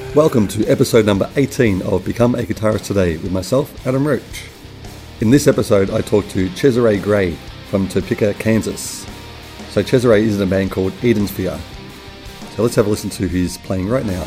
Welcome to episode number 18 of Become a Guitarist Today with myself, Adam Roach. In this episode, I talked to Cesare Gray from Topeka, Kansas. So Cesare is in a band called Eden Sphere. So let's have a listen to who's playing right now.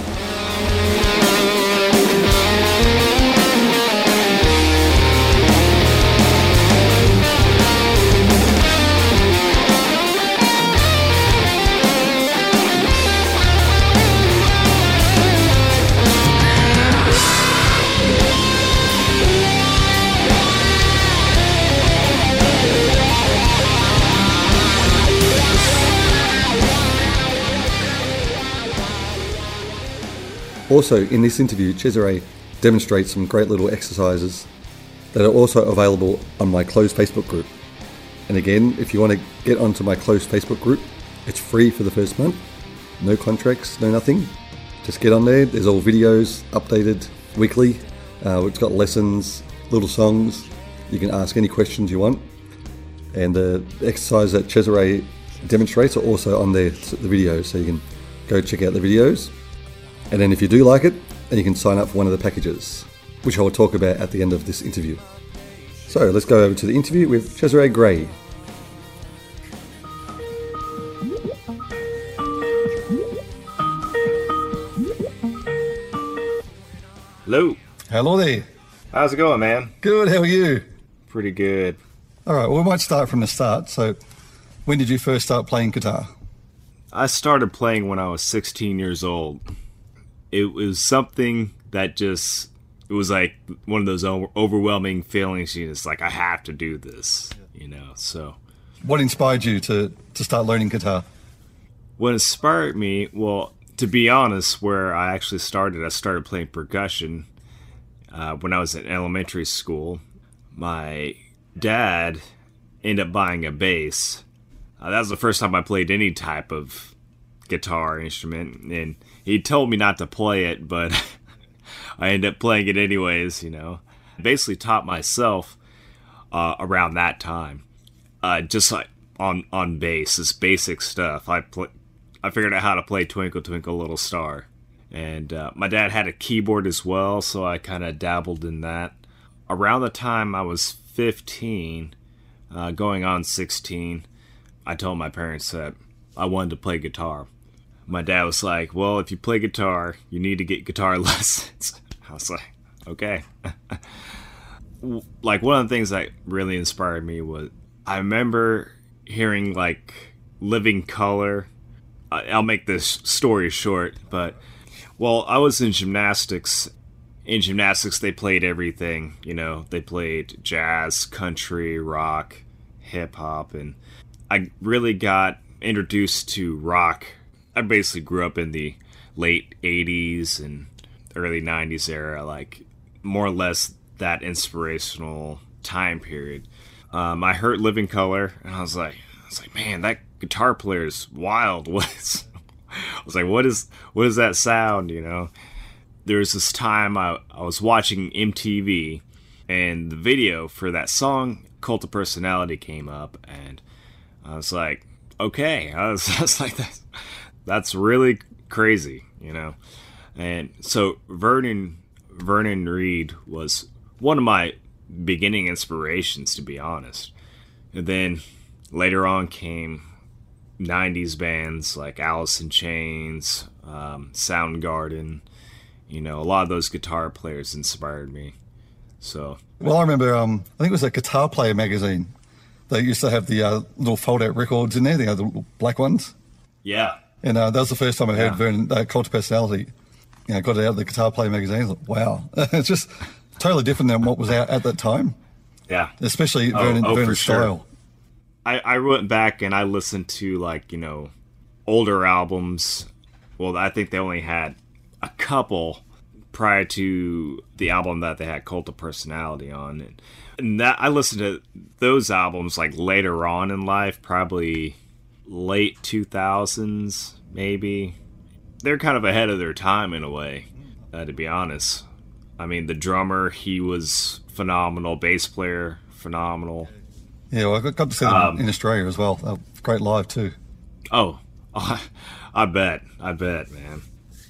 Also, in this interview, Cesare demonstrates some great little exercises that are also available on my closed Facebook group. And again, if you want to get onto my closed Facebook group, it's free for the first month. No contracts, no nothing. Just get on there. There's all videos updated weekly. It's got lessons, little songs. You can ask any questions you want. And the exercise that Cesare demonstrates are also on there, the videos, so you can go check out the videos. And then if you do like it, then you can sign up for one of the packages, which I will talk about at the end of this interview. So let's go over to the interview with Cesare Gray. Hello. Hello there. How's it going, man? Good, how are you? Pretty good. All right, well, we might start from the start. So when did you first start playing guitar? I started playing when I was 16 years old. It was something that it was like one of those overwhelming feelings. You just like, I have to do this, so. What inspired you to start learning guitar? What inspired me, well, to be honest, where I started playing percussion when I was in elementary school. My dad ended up buying a bass. That was the first time I played any type of guitar instrument, and he told me not to play it, but I ended up playing it anyways, Basically taught myself around that time, just like on bass, this basic stuff. I figured out how to play Twinkle Twinkle Little Star, and my dad had a keyboard as well, so I kind of dabbled in that. Around the time I was 15, going on 16, I told my parents that I wanted to play guitar. My dad was like, well, if you play guitar, you need to get guitar lessons. I was like, okay. Like, one of the things that really inspired me was, I remember hearing, like, Living Colour. I'll make this story short, but, well, I was in gymnastics. In gymnastics, they played everything, They played jazz, country, rock, hip-hop, and I really got introduced to rock. I basically grew up in the late 80s and early 90s era, like more or less that inspirational time period. I heard Living Colour, and I was like, man, that guitar player is wild. I was like, what is that sound? There was this time I was watching MTV, and the video for that song, Cult of Personality, came up, and I was like, okay. I was like, that's really crazy, And so Vernon Reid was one of my beginning inspirations, to be honest. And then later on came 90s bands like Alice in Chains, Soundgarden. A lot of those guitar players inspired me. So, well, I remember, I think it was a Guitar Player magazine. They used to have the little fold-out records in there, the little black ones. Yeah. And that was the first time I heard Vernon, Cult of Personality. Got it out of the Guitar Player magazine. I was like, wow. It's just totally different than what was out at that time. Yeah. Especially Vernon's style. Sure. I went back and I listened to, like, older albums. Well, I think they only had a couple prior to the album that they had Cult of Personality on. And that I listened to those albums like later on in life, probably late 2000s, maybe. They're kind of ahead of their time in a way, to be honest. I mean, the drummer, he was phenomenal. Bass player, phenomenal. Yeah, well, I got to see them in Australia as well. Great live too. Oh, I bet, man.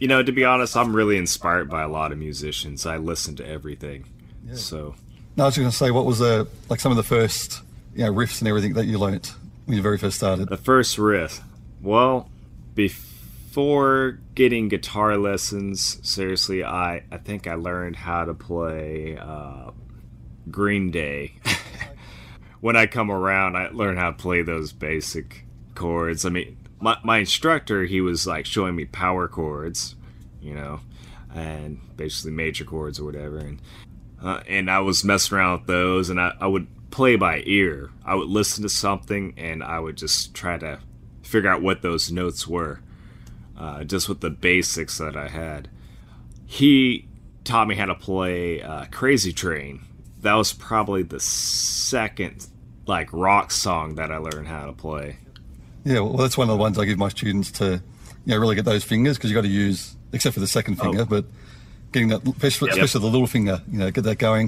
To be honest, I'm really inspired by a lot of musicians. I listen to everything. Yeah. So, no, I was going to say, what was like some of the first riffs and everything that you learnt when you very first started? The first riff, well, before getting guitar lessons, seriously, I think I learned how to play Green Day. When I come around, I learn how to play those basic chords. I mean, my instructor, he was like showing me power chords, and basically major chords or whatever. And I was messing around with those, and I would play by ear. I would listen to something, and I would just try to figure out what those notes were, just with the basics that I had. He taught me how to play Crazy Train. That was probably the second rock song that I learned how to play. Yeah, well, that's one of the ones I give my students to, really get those fingers, because you got to use, except for the second finger, but getting that, especially the little finger, get that going.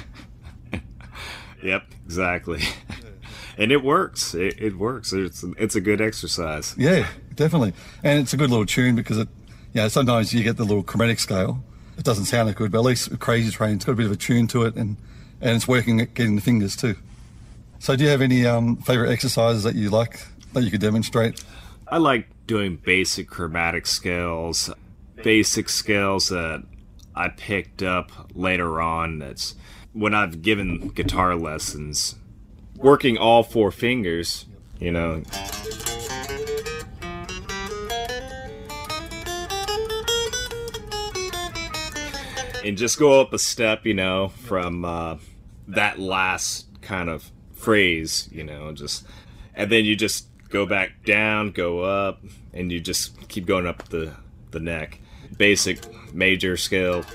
Yep, exactly. And it works. It works. It's a good exercise. Yeah, definitely. And it's a good little tune because it, sometimes you get the little chromatic scale. It doesn't sound that good, but at least with Crazy Train, it's got a bit of a tune to it, and it's working at getting the fingers too. So do you have any favourite exercises that you like, that you could demonstrate? I like doing basic chromatic scales, basic scales that I picked up later on. That's when I've given guitar lessons, working all four fingers, And just go up a step, from that last kind of phrase, and then you just go back down, go up, and you just keep going up the neck. Basic major scale.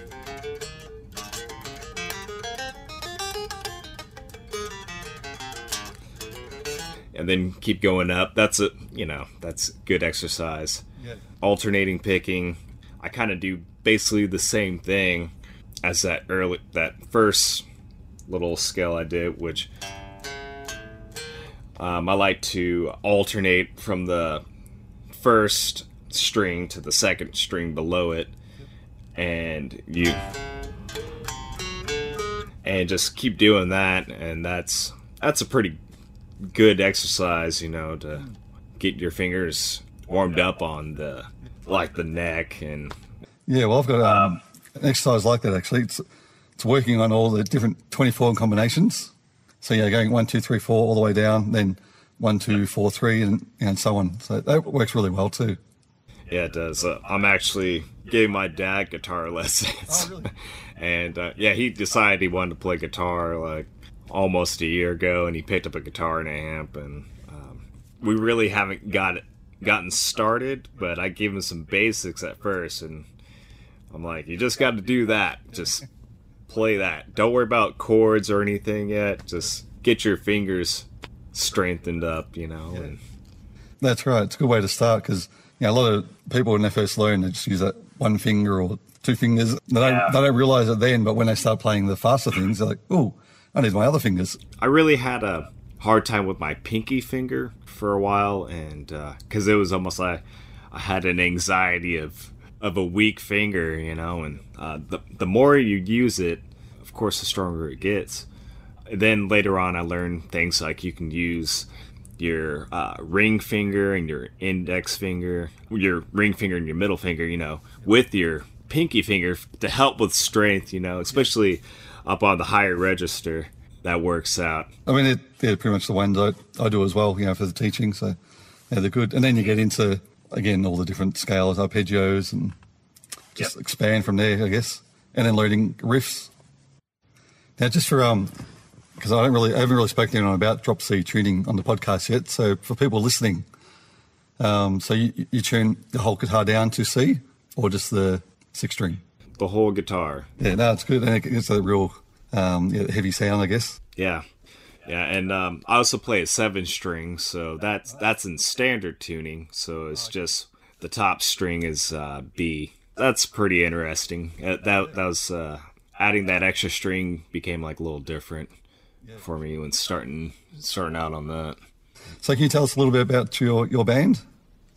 And then keep going up. That's that's good exercise. Yeah. Alternating picking. I kind of do basically the same thing as that first little scale I did, which I like to alternate from the first string to the second string below it, and just keep doing that, and that's a pretty good exercise, to get your fingers warmed up on the neck. And well, I've got an exercise like that actually. It's working on all the different 24 combinations. So going 1, 2, 3, 4 all the way down, then 1, 2, 4, 3, and so on. So that works really well too. Yeah, it does. I'm actually giving my dad guitar lessons. Oh, really? And he decided he wanted to play guitar almost a year ago, and he picked up a guitar and amp, and we really haven't gotten started, but I gave him some basics at first, and I'm like, you just got to do that. Just play that. Don't worry about chords or anything yet. Just get your fingers strengthened up, And that's right. It's a good way to start, because a lot of people when they first learn, they just use that one finger or two fingers. They don't realize it then, but when they start playing the faster things, they're like, oh, I need my other fingers. I really had a hard time with my pinky finger for a while, and because it was almost like I had an anxiety of a weak finger, and the more you use it, of course, the stronger it gets. Then later on, I learned things like you can use your ring finger and your index finger, your ring finger and your middle finger, with your pinky finger to help with strength, especially up on the higher register. That works out. I mean, they're pretty much the ones I do as well, for the teaching. So, they're good. And then you get into, again, all the different scales, arpeggios, and just expand from there, I guess. And then learning riffs. Now, just for, because I haven't really spoken to anyone about drop C tuning on the podcast yet. So for people listening, so you tune the whole guitar down to C, or just the 6 string? The whole guitar. Yeah, no, it's good. And it's a real heavy sound, I guess. Yeah, and I also play a 7 string, so that's in standard tuning. So it's just the top string is B. That's pretty interesting. That was adding that extra string became a little different for me when starting out on that. So can you tell us a little bit about your band?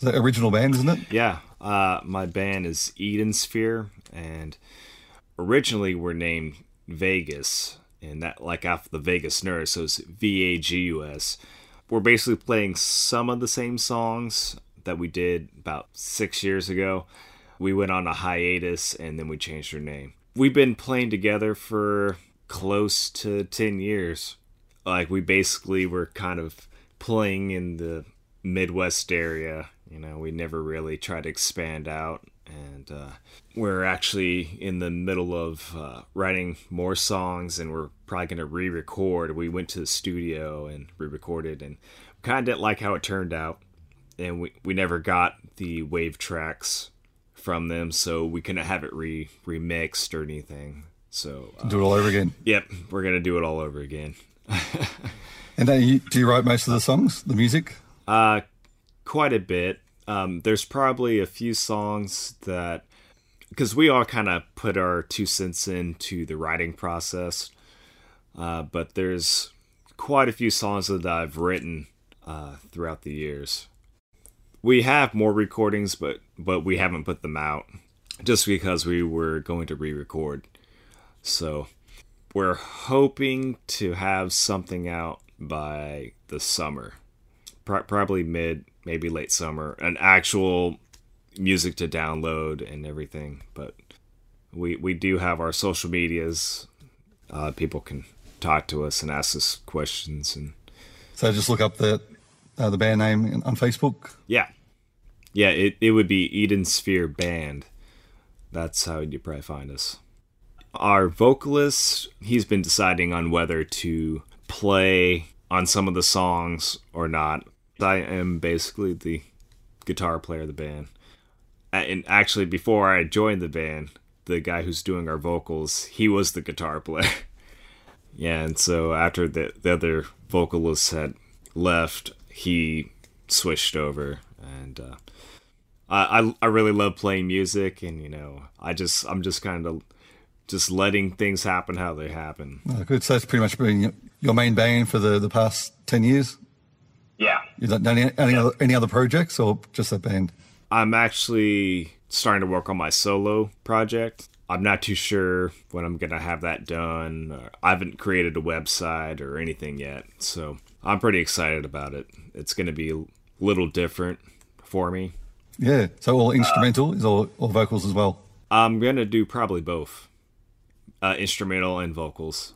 the original band, isn't it? Yeah, my band is Eden Sphere, and originally we're named Vegas, and that like after the Vegas Nerds, so it's VAGUS. We're basically playing some of the same songs that we did about 6 years ago. We went on a hiatus, and then we changed our name. We've been playing together for close to 10 years. Like, we basically were kind of playing in the Midwest area. You know, we never really tried to expand out. And we're actually in the middle of writing more songs, and we're probably going to re-record. We went to the studio and re-recorded, and kind of didn't like how it turned out. And we never got the wave tracks from them, so we couldn't have it remixed or anything. So do it all over again. Yep, we're going to do it all over again. And do you write most of the songs, the music? Quite a bit. There's probably a few songs that, because we all kind of put our 2 cents into the writing process, but there's quite a few songs that I've written throughout the years. We have more recordings, but we haven't put them out just because we were going to re-record. So we're hoping to have something out by the summer, probably maybe late summer, an actual music to download and everything. But we do have our social medias. People can talk to us and ask us questions. And so just look up the band name on Facebook. Yeah, it would be Eden Sphere Band. That's how you'd probably find us. Our vocalist, he's been deciding on whether to play on some of the songs or not. I am basically the guitar player of the band. And actually, before I joined the band, the guy who's doing our vocals, he was the guitar player. Yeah, and so after the other vocalist had left, he switched over. And I really love playing music, and, you know, I'm just kind of just letting things happen how they happen. Oh, good. So that's pretty much been your main band for the past 10 years? Yeah. You don't done any other projects or just that band? I'm actually starting to work on my solo project. I'm not too sure when I'm going to have that done. I haven't created a website or anything yet, so I'm pretty excited about it. It's going to be a little different for me. Yeah, so all instrumental is all vocals as well? I'm going to do probably both, instrumental and vocals.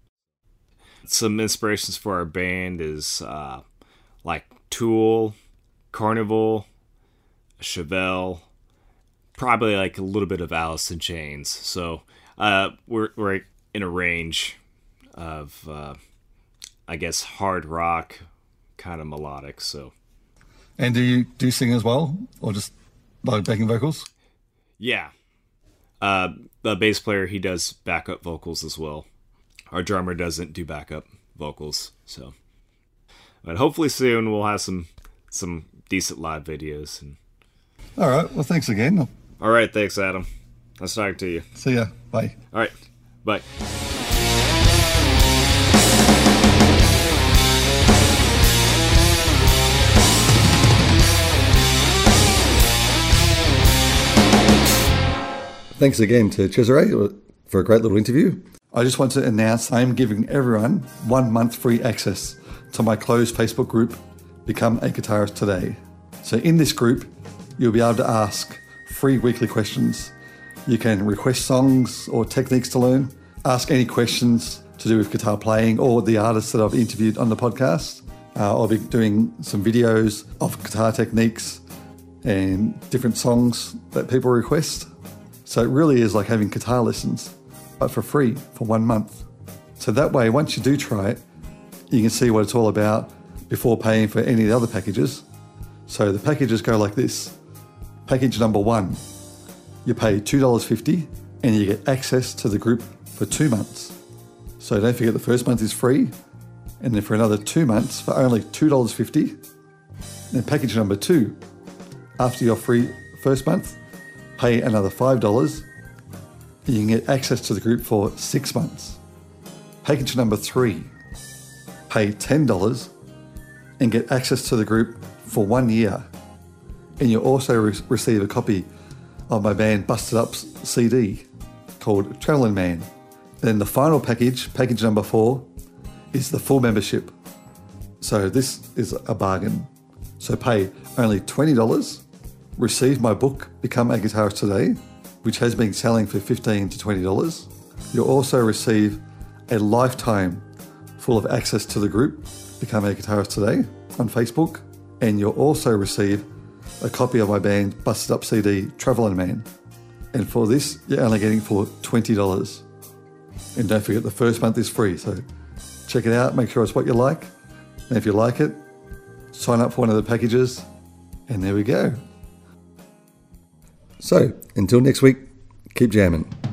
Some inspirations for our band is like Tool, Carnival, Chevelle, probably like a little bit of Alice in Chains. So we're in a range of, I guess, hard rock, kind of melodic. So. And do you sing as well, or just like backing vocals? Yeah. The bass player, he does backup vocals as well. Our drummer doesn't do backup vocals, so. But hopefully soon we'll have some decent live videos. And... All right. Well, thanks again. All right. Thanks, Adam. Nice talking to you. See ya. Bye. All right. Bye. Thanks again to Cesare for a great little interview. I just want to announce I am giving everyone 1 month free access to my closed Facebook group, Become a Guitarist Today. So in this group, you'll be able to ask free weekly questions. You can request songs or techniques to learn, ask any questions to do with guitar playing or the artists that I've interviewed on the podcast. I'll be doing some videos of guitar techniques and different songs that people request. So it really is like having guitar lessons, but for free for 1 month. So that way, once you do try it, you can see what it's all about before paying for any of the other packages. So the packages go like this. Package number 1, you pay $2.50 and you get access to the group for 2 months. So don't forget the first month is free, and then for another 2 months for only $2.50. Then package number 2, after your free first month, pay another $5, and you can get access to the group for 6 months. Package number 3, pay $10 and get access to the group for 1 year. And you'll also receive a copy of my band Busted Up's CD called Travelling Man. Then the final package number 4, is the full membership. So this is a bargain. So pay only $20, receive my book, Become a Guitarist Today, which has been selling for $15 to $20. You'll also receive a lifetime full of access to the group, Become a Guitarist Today, on Facebook. And you'll also receive a copy of my band Busted Up CD, Travelling Man. And for this, you're only getting for $20. And don't forget, the first month is free. So check it out, make sure it's what you like. And if you like it, sign up for one of the packages. And there we go. So, until next week, keep jamming.